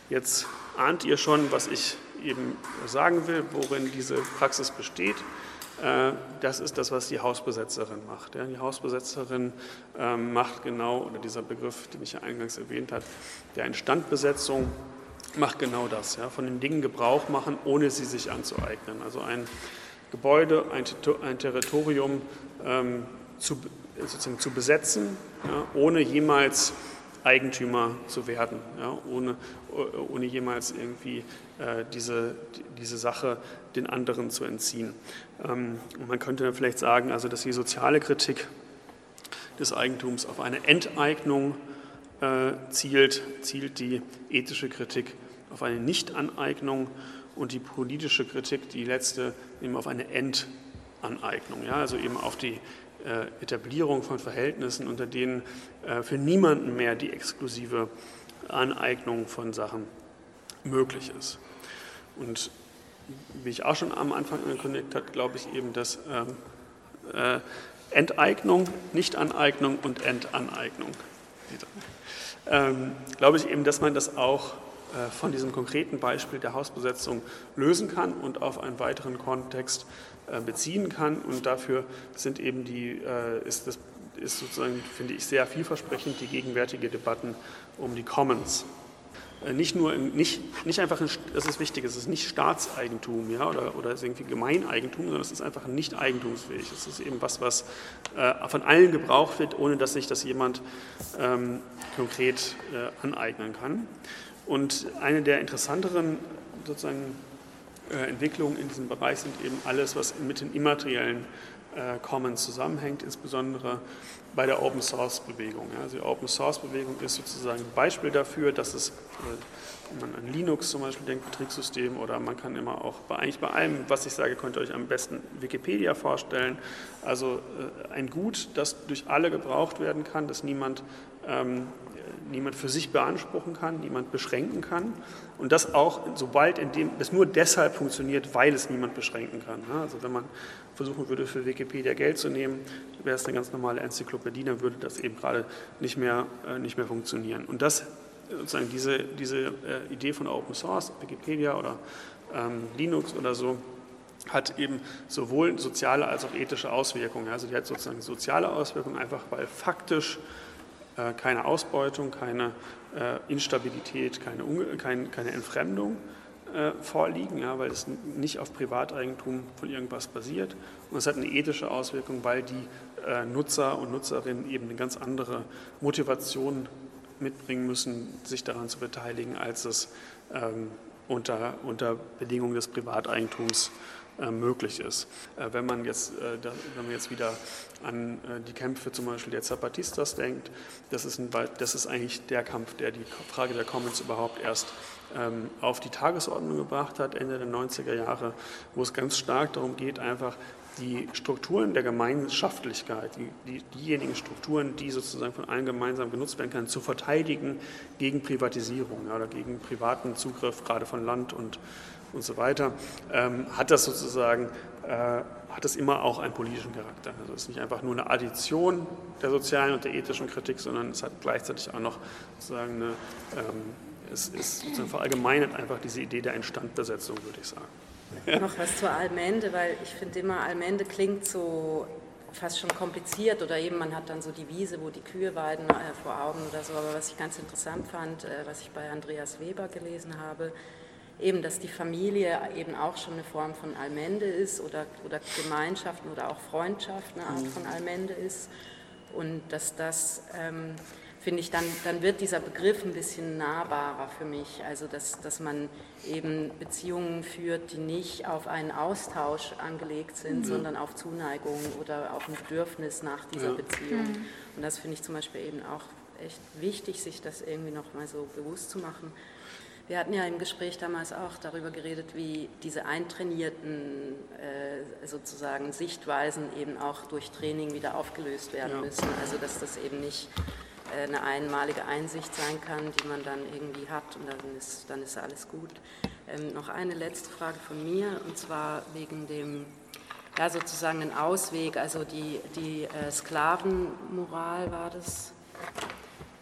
Jetzt ahnt ihr schon, was ich eben sagen will, worin diese Praxis besteht. Das ist das, was die Hausbesetzerin macht. Die Hausbesetzerin macht genau, oder dieser Begriff, den ich ja eingangs erwähnt habe, der Instandbesetzung, macht genau das, von den Dingen Gebrauch machen, ohne sie sich anzueignen. Also ein Gebäude, ein Territorium sozusagen zu besetzen, ohne jemals Eigentümer zu werden, ohne jemals irgendwie diese Sache den anderen zu entziehen. Und man könnte vielleicht sagen, also dass die soziale Kritik des Eigentums auf eine Enteignung zielt die ethische Kritik auf eine Nichtaneignung und die politische Kritik, die letzte, eben auf eine Entaneignung, also eben auf die Etablierung von Verhältnissen, unter denen für niemanden mehr die exklusive Aneignung von Sachen möglich ist. Und wie ich auch schon am Anfang angekündigt habe, glaube ich eben, dass Enteignung, Nichtaneignung und Entaneignung, glaube ich eben, dass man das auch von diesem konkreten Beispiel der Hausbesetzung lösen kann und auf einen weiteren Kontext beziehen kann. Und dafür sind eben ist sozusagen, finde ich, sehr vielversprechend die gegenwärtige Debatten um die Commons. Nicht einfach, das ist wichtig, es ist nicht Staatseigentum, oder ist irgendwie Gemeineigentum, sondern es ist einfach nicht eigentumsfähig. Es ist eben was von allen gebraucht wird, ohne dass sich das jemand konkret aneignen kann. Und eine der interessanteren sozusagen Entwicklungen in diesem Bereich sind eben alles, was mit den immateriellen Commons zusammenhängt, insbesondere bei der Open-Source-Bewegung. Also die Open-Source-Bewegung ist sozusagen ein Beispiel dafür, dass es, wenn man an Linux zum Beispiel denkt, Betriebssystem, oder man kann immer auch, eigentlich bei allem, was ich sage, könnt ihr euch am besten Wikipedia vorstellen. Also ein Gut, das durch alle gebraucht werden kann, das niemand für sich beanspruchen kann, niemand beschränken kann, und das auch, das nur deshalb funktioniert, weil es niemand beschränken kann. Also wenn man versuchen würde, für Wikipedia Geld zu nehmen, wäre es eine ganz normale Enzyklopädie, dann würde das eben gerade nicht mehr funktionieren. Und das, sozusagen diese Idee von Open Source, Wikipedia oder Linux oder so, hat eben sowohl soziale als auch ethische Auswirkungen. Also die hat sozusagen soziale Auswirkungen, einfach weil faktisch keine Ausbeutung, keine Instabilität, keine Entfremdung vorliegen, weil es nicht auf Privateigentum von irgendwas basiert. Und es hat eine ethische Auswirkung, weil die Nutzer und Nutzerinnen eben eine ganz andere Motivation mitbringen müssen, sich daran zu beteiligen, als es unter Bedingungen des Privateigentums möglich ist. Wenn man jetzt wieder an die Kämpfe zum Beispiel der Zapatistas denkt, das ist eigentlich der Kampf, der die Frage der Commons überhaupt erst auf die Tagesordnung gebracht hat, Ende der 90er Jahre, wo es ganz stark darum geht, einfach die Strukturen der Gemeinschaftlichkeit, diejenigen Strukturen, die sozusagen von allen gemeinsam genutzt werden können, zu verteidigen gegen Privatisierung oder gegen privaten Zugriff, gerade von Land und so weiter, hat das immer auch einen politischen Charakter. Also es ist nicht einfach nur eine Addition der sozialen und der ethischen Kritik, sondern es hat gleichzeitig auch noch sozusagen es ist sozusagen verallgemeinert einfach diese Idee der Instandbesetzung, würde ich sagen. Ja. Noch was zur Allmende, weil ich finde immer, Allmende klingt so fast schon kompliziert, oder eben man hat dann so die Wiese, wo die Kühe weiden, vor Augen oder so. Aber was ich ganz interessant fand, was ich bei Andreas Weber gelesen habe, eben, dass die Familie eben auch schon eine Form von Allmende ist oder Gemeinschaften oder auch Freundschaft eine Art von Allmende ist, und dass das, finde ich, dann wird dieser Begriff ein bisschen nahbarer für mich, also dass man eben Beziehungen führt, die nicht auf einen Austausch angelegt sind, sondern auf Zuneigung oder auf ein Bedürfnis nach dieser Beziehung. Und das finde ich zum Beispiel eben auch echt wichtig, sich das irgendwie noch mal so bewusst zu machen. Wir hatten ja im Gespräch damals auch darüber geredet, wie diese eintrainierten sozusagen Sichtweisen eben auch durch Training wieder aufgelöst werden müssen. Also dass das eben nicht eine einmalige Einsicht sein kann, die man dann irgendwie hat, und dann ist alles gut. Noch eine letzte Frage von mir, und zwar wegen dem, sozusagen ein Ausweg, also die Sklavenmoral war das,